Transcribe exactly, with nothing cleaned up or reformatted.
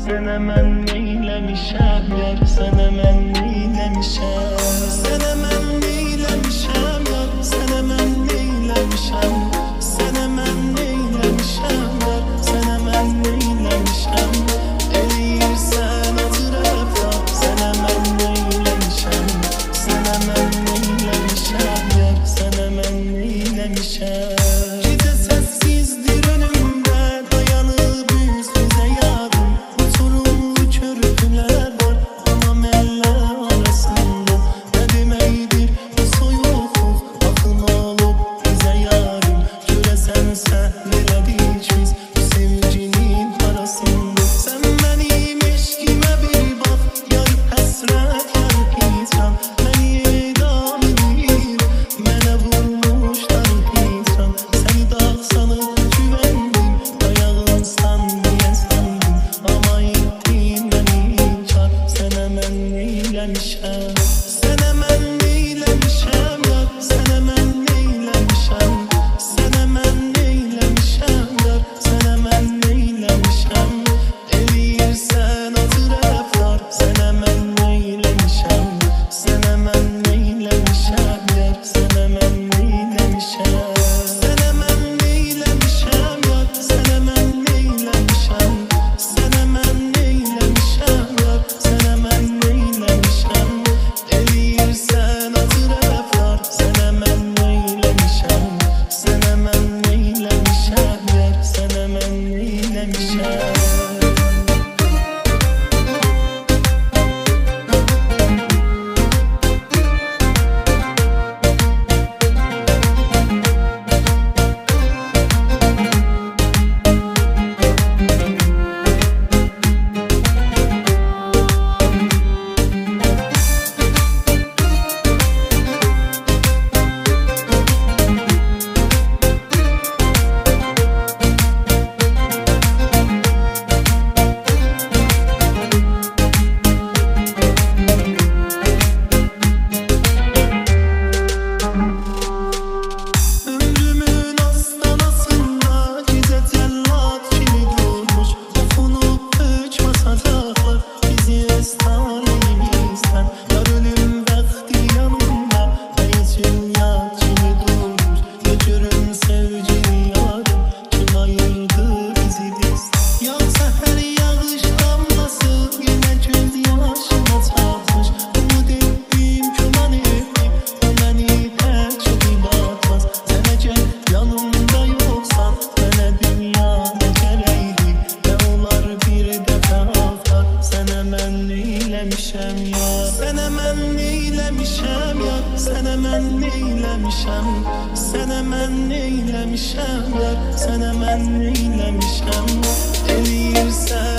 Sənə mən neyləmişəm yar, sənə mən neyləmişəm. Sənə mən neyləmişəm yar, sənə mən neyləmişəm. Sənə mən neyləmişəm yar, sənə mən neyləmişəm. Eləyirsən ətrafda, sənə mən neyləmişəm. Sənə mən neyləmişəm yar, sənə mən neyləmişəm. Gecə səssizdir önümdə, dayanıb üz-üzə yarım. Oturumlu körpülər var, anam eller arasında. Nə deməkdir bu soyuqluq, axın olub bizə yarım. Görəsən sən elədik biz bu sevginin arasında. Sən mənim eşqimə bir bax, yar həsrət, yar hicran. Məni edam edir, mənə vurmuşlar hicran. Səni dağ sanıb güvəndim, dayağınsan deyə sandım. Amma etdin məni inkar, sənə mən neyləmişəm. Sənə mən neyləmişəm yar, sənə mən neyləmişəm. Sənə mən neyləmişəm yar, sənə mən neyləmişəm. Eləyirsən ətraflar, sənə mən neyləmişəm. Sənə mən neyləmişəm yar, sənə mən neyləmişəm. Sənə mən neyləmişəm yar, sənə mən neyləmişəm. Sənə mən neyləmişəm yar, sənə mən neyləmişəm. Eləyirsən ətraflar, sənə mən neyləmişəm. Sənə mən neyləmişəm yar, sənə mən neyləmişəm. Ömrümün astanasında gecə cəllad kimi durmuş. Oxunub uçmasacaqlar bizi öz taleyimizdən. Yar ölüm bəxti yanında əyicil yad kimi durmuş. Götürün sevgili yarım, kim ayırdı bizi bizdən. Yağ səhər yağış damlası yenə göz yaşıma çatmış. Umud etdim, güman etdim, o məni tərk edib atmaz. Sən əgər yanımda yoxsan, mənə dünya nə gərəkdir? Və olar bir dəfə ağlar, sənə mən neyləmişəm yar. Sənə mən neyləmişəm yar, sənə mən neyləmişəm. Sənə mən neyləmişəm yar, sənə mən neyləmişəm. Eləyirsən